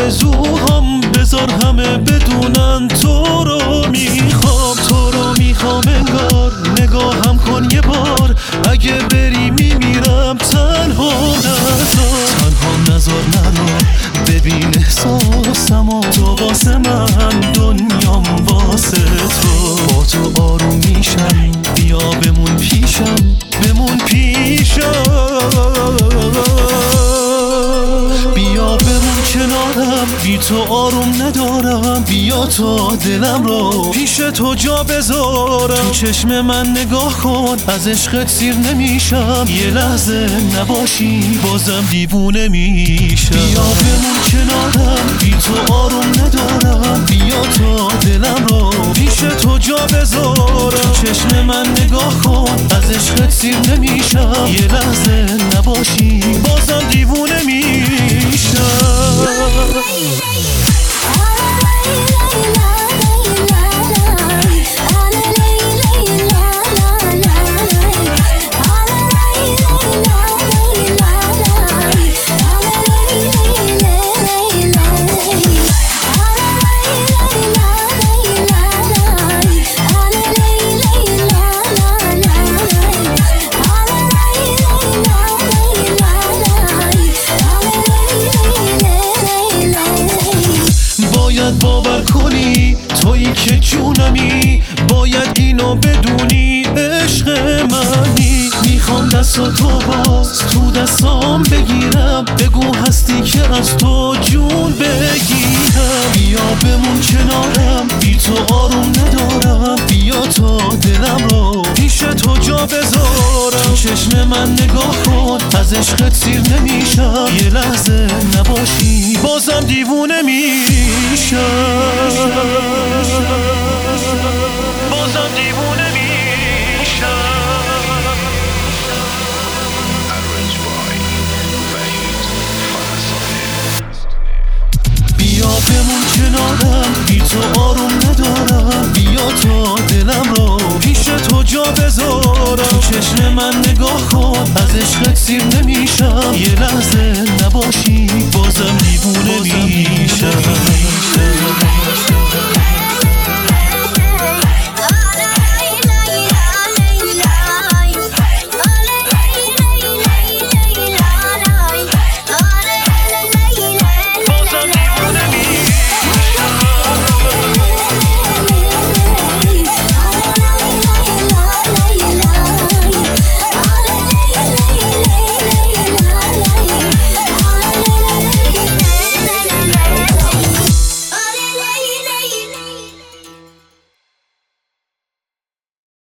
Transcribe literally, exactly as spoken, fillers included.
آرزوهام بذار همه بدونن تو رو میخوام، تو رو میخوام انگار. نگاهم کن یه بار، اگه بری میمیرم تنها نذار، تنها نذار نرو ببین احساسمو. تو واسه من دنیام واسه تو، با تو آروم میشم. بیا بمون پیشم، بمون پیشم، بیا بمون کنارم. بی تو آروم ندارم، بیا تا دلم رو پیش تو جا بذارم. تو چشم من نگاه کن، از عشقت سیر نمیشم. یه لحظه نباشی بازم دیوونه میشم. بیا بمون کنارم، بی تو آروم ندارم. بیا تا دلم رو پیش تو جا بذارم. تو چشم من نگاه کن، از عشقت سیر نمیشم. یه لحظه نباشی بازم دیوونه میشم. باید باور کنی تویی که جونمی، باید اینو بدونی عشق منی. میخوام دست تو باز تو دستام بگیرم، بگو هستی که از تو جون بگیرم. بیا بمون کنارم، بی تو آروم ندارم. بیا تا دلم رو پیش تو جا بذارم. تو چشم من نگاه کن، از عشقت سیر نمیشم. یه لحظه نباشی بازم دیوونه میشم، بازم دیوونه میشم. بیا بمون کنارم، بی تو آروم ندارم. بیا تا دلم رو پیش تو جا بذارم. تو چشم من نگاه کن، از عشقت سیر نمیشم. یه لحظه نباشی بازم دیوونه میشم.